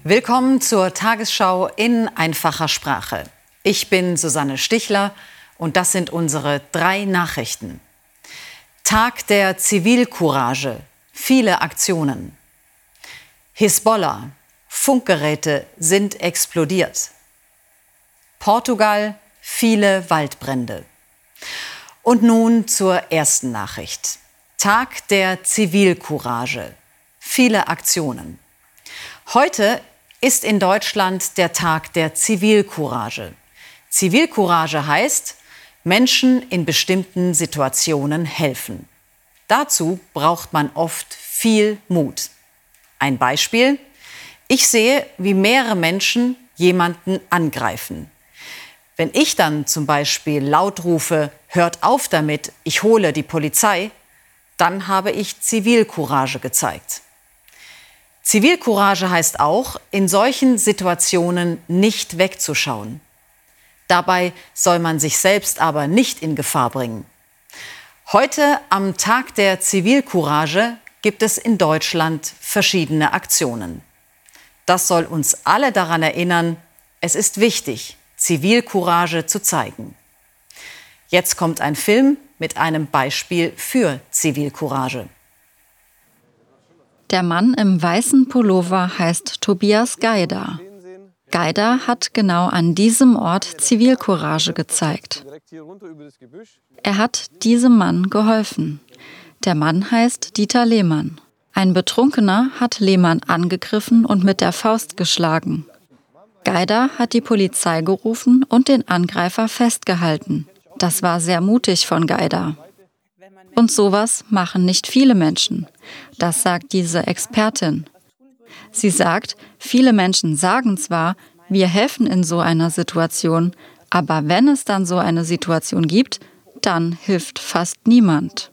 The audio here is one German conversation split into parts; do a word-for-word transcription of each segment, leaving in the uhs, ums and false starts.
Willkommen zur Tagesschau in einfacher Sprache. Ich bin Susanne Stichler und das sind unsere drei Nachrichten. Tag der Zivilcourage, viele Aktionen. Hisbollah, Funkgeräte sind explodiert. Portugal, viele Waldbrände. Und nun zur ersten Nachricht. Tag der Zivilcourage, viele Aktionen. Heute ist in Deutschland der Tag der Zivilcourage. Zivilcourage heißt, Menschen in bestimmten Situationen helfen. Dazu braucht man oft viel Mut. Ein Beispiel: Ich sehe, wie mehrere Menschen jemanden angreifen. Wenn ich dann zum Beispiel laut rufe, hört auf damit, ich hole die Polizei, dann habe ich Zivilcourage gezeigt. Zivilcourage heißt auch, in solchen Situationen nicht wegzuschauen. Dabei soll man sich selbst aber nicht in Gefahr bringen. Heute, am Tag der Zivilcourage, gibt es in Deutschland verschiedene Aktionen. Das soll uns alle daran erinnern, es ist wichtig, Zivilcourage zu zeigen. Jetzt kommt ein Film mit einem Beispiel für Zivilcourage. Der Mann im weißen Pullover heißt Tobias Gaida. Gaida hat genau an diesem Ort Zivilcourage gezeigt. Er hat diesem Mann geholfen. Der Mann heißt Dieter Lehmann. Ein Betrunkener hat Lehmann angegriffen und mit der Faust geschlagen. Gaida hat die Polizei gerufen und den Angreifer festgehalten. Das war sehr mutig von Gaida. Und sowas machen nicht viele Menschen. Das sagt diese Expertin. Sie sagt, viele Menschen sagen zwar, wir helfen in so einer Situation, aber wenn es dann so eine Situation gibt, dann hilft fast niemand.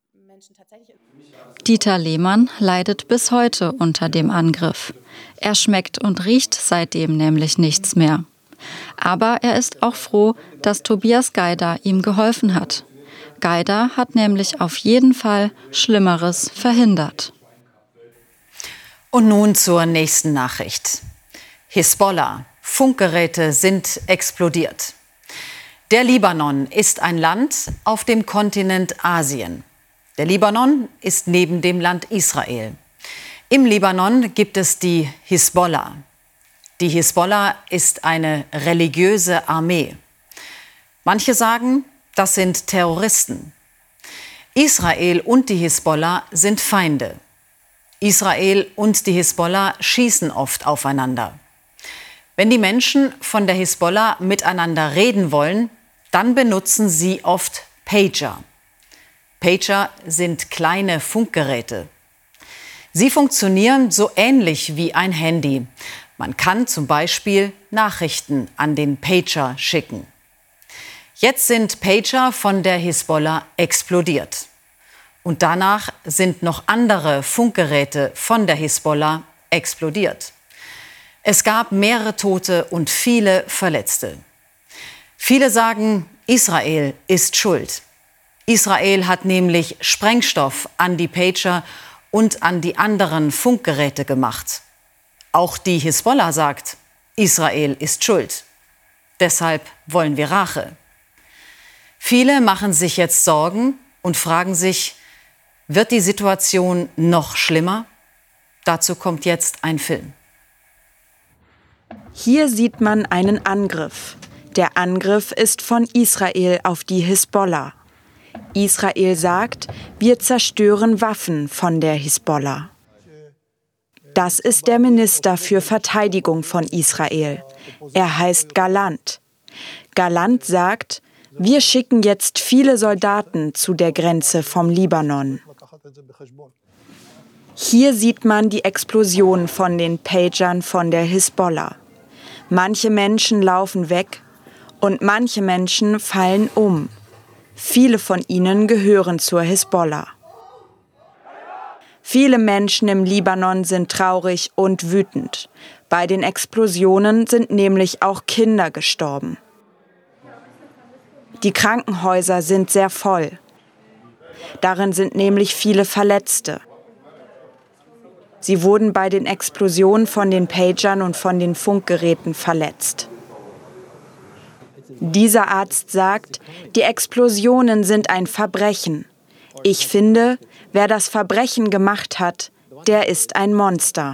Dieter Lehmann leidet bis heute unter dem Angriff. Er schmeckt und riecht seitdem nämlich nichts mehr. Aber er ist auch froh, dass Tobias Gaida ihm geholfen hat. Gaida hat nämlich auf jeden Fall Schlimmeres verhindert. Und nun zur nächsten Nachricht. Hisbollah, Funkgeräte sind explodiert. Der Libanon ist ein Land auf dem Kontinent Asien. Der Libanon ist neben dem Land Israel. Im Libanon gibt es die Hisbollah. Die Hisbollah ist eine religiöse Armee. Manche sagen, das sind Terroristen. Israel und die Hisbollah sind Feinde. Israel und die Hisbollah schießen oft aufeinander. Wenn die Menschen von der Hisbollah miteinander reden wollen, dann benutzen sie oft Pager. Pager sind kleine Funkgeräte. Sie funktionieren so ähnlich wie ein Handy. Man kann zum Beispiel Nachrichten an den Pager schicken. Jetzt sind Pager von der Hisbollah explodiert. Und danach sind noch andere Funkgeräte von der Hisbollah explodiert. Es gab mehrere Tote und viele Verletzte. Viele sagen, Israel ist schuld. Israel hat nämlich Sprengstoff an die Pager und an die anderen Funkgeräte gemacht. Auch die Hisbollah sagt, Israel ist schuld. Deshalb wollen wir Rache. Viele machen sich jetzt Sorgen und fragen sich, wird die Situation noch schlimmer? Dazu kommt jetzt ein Film. Hier sieht man einen Angriff. Der Angriff ist von Israel auf die Hisbollah. Israel sagt, wir zerstören Waffen von der Hisbollah. Das ist der Minister für Verteidigung von Israel. Er heißt Gallant. Gallant sagt, wir schicken jetzt viele Soldaten zu der Grenze vom Libanon. Hier sieht man die Explosion von den Pagern von der Hisbollah. Manche Menschen laufen weg und manche Menschen fallen um. Viele von ihnen gehören zur Hisbollah. Viele Menschen im Libanon sind traurig und wütend. Bei den Explosionen sind nämlich auch Kinder gestorben. Die Krankenhäuser sind sehr voll. Darin sind nämlich viele Verletzte. Sie wurden bei den Explosionen von den Pagern und von den Funkgeräten verletzt. Dieser Arzt sagt, die Explosionen sind ein Verbrechen. Ich finde, wer das Verbrechen gemacht hat, der ist ein Monster.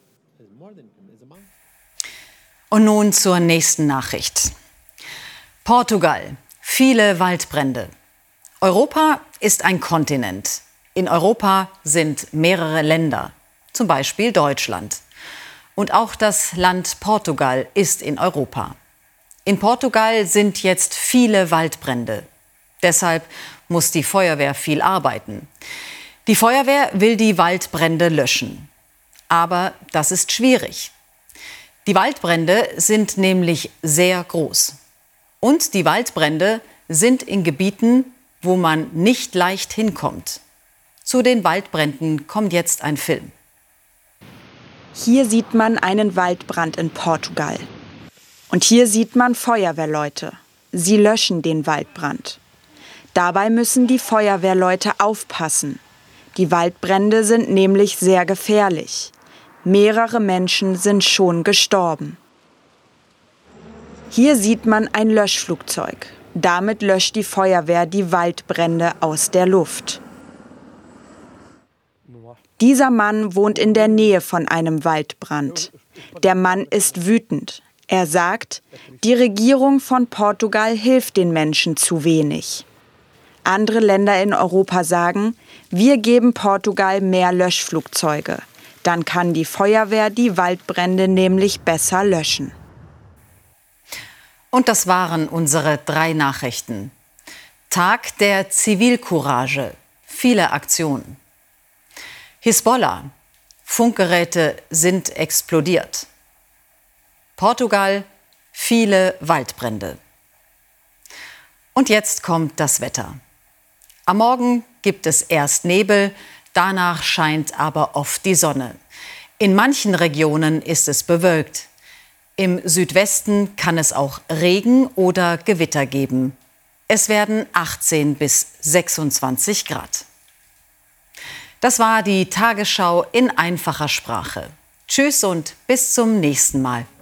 Und nun zur nächsten Nachricht. Portugal. Viele Waldbrände. Europa ist ein Kontinent. In Europa sind mehrere Länder, zum Beispiel Deutschland. Und auch das Land Portugal ist in Europa. In Portugal sind jetzt viele Waldbrände. Deshalb muss die Feuerwehr viel arbeiten. Die Feuerwehr will die Waldbrände löschen. Aber das ist schwierig. Die Waldbrände sind nämlich sehr groß. Und die Waldbrände sind in Gebieten, wo man nicht leicht hinkommt. Zu den Waldbränden kommt jetzt ein Film. Hier sieht man einen Waldbrand in Portugal. Und hier sieht man Feuerwehrleute. Sie löschen den Waldbrand. Dabei müssen die Feuerwehrleute aufpassen. Die Waldbrände sind nämlich sehr gefährlich. Mehrere Menschen sind schon gestorben. Hier sieht man ein Löschflugzeug. Damit löscht die Feuerwehr die Waldbrände aus der Luft. Dieser Mann wohnt in der Nähe von einem Waldbrand. Der Mann ist wütend. Er sagt, die Regierung von Portugal hilft den Menschen zu wenig. Andere Länder in Europa sagen, wir geben Portugal mehr Löschflugzeuge. Dann kann die Feuerwehr die Waldbrände nämlich besser löschen. Und das waren unsere drei Nachrichten. Tag der Zivilcourage. Viele Aktionen. Hisbollah. Funkgeräte sind explodiert. Portugal. Viele Waldbrände. Und jetzt kommt das Wetter. Am Morgen gibt es erst Nebel, danach scheint aber oft die Sonne. In manchen Regionen ist es bewölkt. Im Südwesten kann es auch Regen oder Gewitter geben. Es werden achtzehn bis sechsundzwanzig Grad. Das war die Tagesschau in einfacher Sprache. Tschüss und bis zum nächsten Mal.